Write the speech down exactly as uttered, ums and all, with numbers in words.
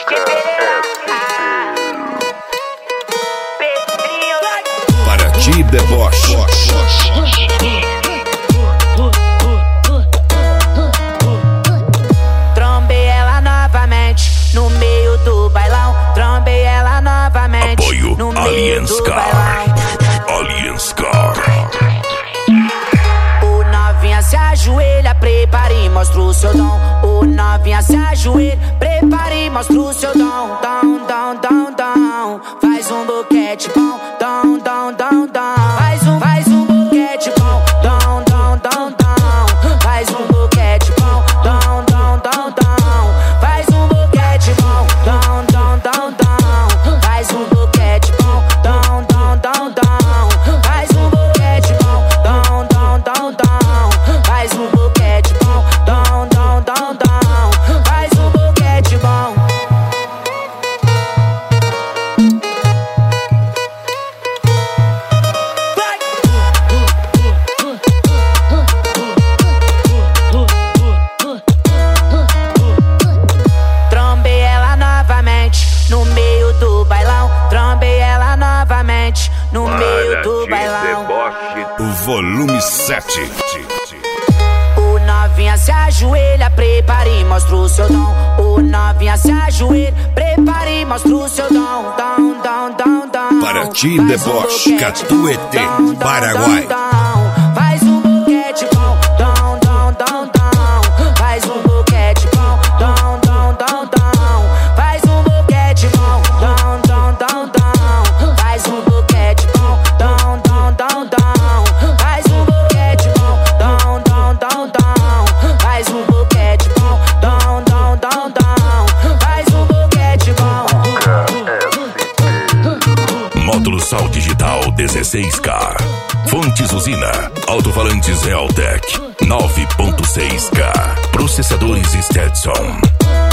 Paraty deboche. Trombei ela novamente no meio do bailão. Trombei ela novamente. Apoio no meio Alien do Scar. bailão. Alien Scar. O novinha se ajoelha, prepare e mostra o seu dom. O novinha se ajoelha, prepare e mostra o seu dom. Dom, dom, dom, dom. Faz um boquete bom. Dom, dom, dom, dom. Faz um, faz um boquete bom. Dom, dom, dom, dom. Faz um boquete bom. Dom, dom, dom, dom. Faz um boquete bom. Dom, dom, dom, dom. Faz um boquete bom. Dom, dom, dom, dom. Faz um boquete bom. Dom, dom, dom, dom. Faz um boquete bom. Dom, dom, dom, dom. Faz um boquete bom. Trombei ela novamente no meio do bailão. Trombei ela novamente no meio do bailão. O volume sete. O novinha se ajoelha, prepare e mostra o seu dom. O novinha se ajoelha, prepare e mostra o seu dom. Dom, dom, dom, dom. Paraty deboche. Catuete, Paraguai. Faz um boquete bom. Dom, dom, dom, dom. Faz um boquete bom. Dom, dom, dom, dom. Faz um boquete bom. Dom, dom, dom, dom. Faz um boquete bom. Dom, dom, dom, dom. Faz um boquete bom. Dom, dom, dom, dom. Faz um boquete bom. Dom, dom, dom, dom. Faz um boquete bom. Módulo Sal Digital dezesseis K. Fontes Usina. Alto-falantes Realtek nove ponto seis K. Processadores Stetson.